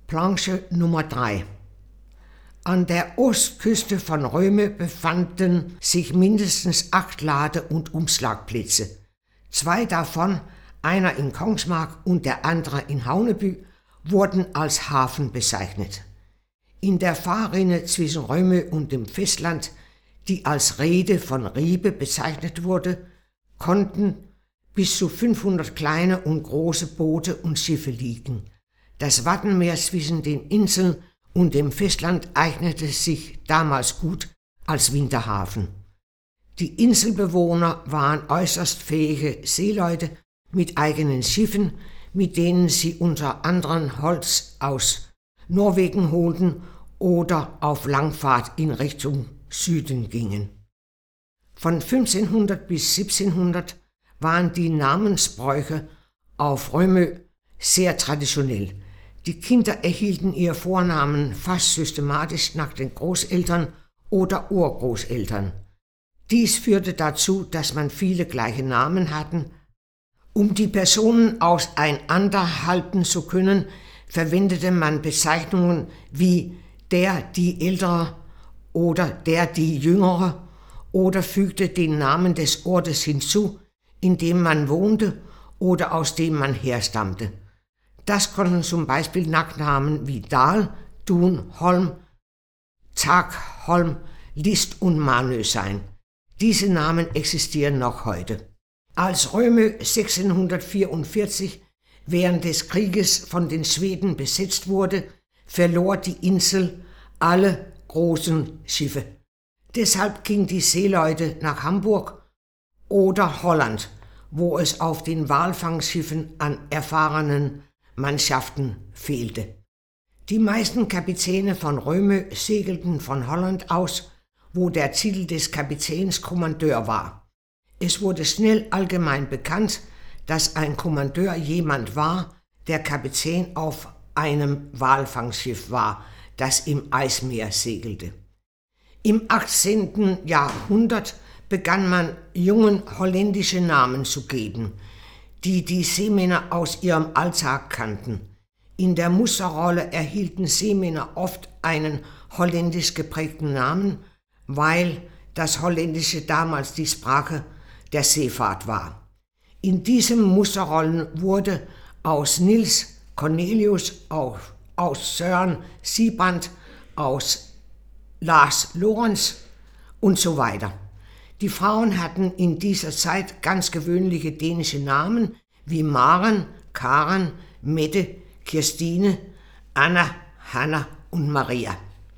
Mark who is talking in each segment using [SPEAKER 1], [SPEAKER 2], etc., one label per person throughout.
[SPEAKER 1] Planche Nummer 3. An der Ostküste von Röme befanden sich mindestens 8 Lade- und Umschlagplätze. 2 davon, einer in Kongsmark und der andere in Haunebü, wurden als Hafen bezeichnet. In der Fahrrinne zwischen Röme und dem Festland, die als Reede von Ribe bezeichnet wurde, konnten bis zu 500 kleine und große Boote und Schiffe liegen. Das Wattenmeer zwischen den Inseln und dem Festland eignete sich damals gut als Winterhafen. Die Inselbewohner waren äußerst fähige Seeleute mit eigenen Schiffen, mit denen sie unter anderem Holz aus Norwegen holten oder auf Langfahrt in Richtung Süden gingen. Von 1500 bis 1700 waren die Namensbräuche auf Röme sehr traditionell. Die Kinder erhielten ihre Vornamen fast systematisch nach den Großeltern oder Urgroßeltern. Dies führte dazu, dass man viele gleiche Namen hatten. Um die Personen auseinanderhalten zu können, verwendete man Bezeichnungen wie der, die Ältere oder der, die Jüngere oder fügte den Namen des Ortes hinzu, in dem man wohnte oder aus dem man herstammte. Das konnten zum Beispiel Nachnamen wie Dahl, Dun, Holm, Tag, Holm, List und Manö sein. Diese Namen existieren noch heute. Als Röme 1644 während des Krieges von den Schweden besetzt wurde, verlor die Insel alle großen Schiffe. Deshalb gingen die Seeleute nach Hamburg oder Holland, wo es auf den Walfangschiffen an erfahrenen Mannschaften fehlte. Die meisten Kapitäne von Röme segelten von Holland aus, wo der Titel des Kapitäns Kommandeur war. Es wurde schnell allgemein bekannt, dass ein Kommandeur jemand war, der Kapitän auf einem Walfangschiff war, das im Eismeer segelte. Im 18. Jahrhundert begann man jungen holländische Namen zu geben, die die Seemänner aus ihrem Alltag kannten. In der Musterrolle erhielten Seemänner oft einen holländisch geprägten Namen, weil das Holländische damals die Sprache der Seefahrt war. In diesen Musterrollen wurde aus Niels Cornelius, aus Søren Siebrand, aus Lars Lorenz und so weiter. Die Frauen hatten in dieser Zeit ganz gewöhnliche dänische Namen wie Maren, Karen, Mette, Kirstine, Anna, Hanna und Maria.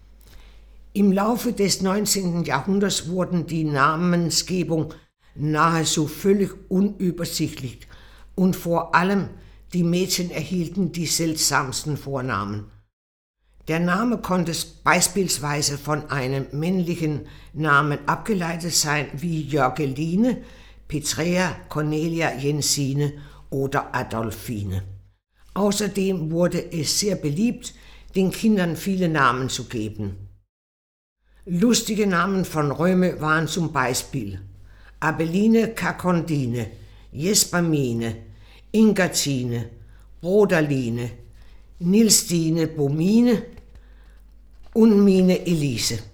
[SPEAKER 1] Im Laufe des 19. Jahrhunderts wurden die Namensgebung nahezu völlig unübersichtlich und vor allem die Mädchen erhielten die seltsamsten Vornamen. Der Name konnte beispielsweise von einem männlichen Namen abgeleitet sein, wie Jörgeline, Petrea, Cornelia, Jensine oder Adolphine. Außerdem wurde es sehr beliebt, den Kindern viele Namen zu geben. Lustige Namen von Röme waren zum Beispiel Abeline Kakondine, Jespermine, Ingertine, Brodaline, Nilsdine Bomine und Mine Elise.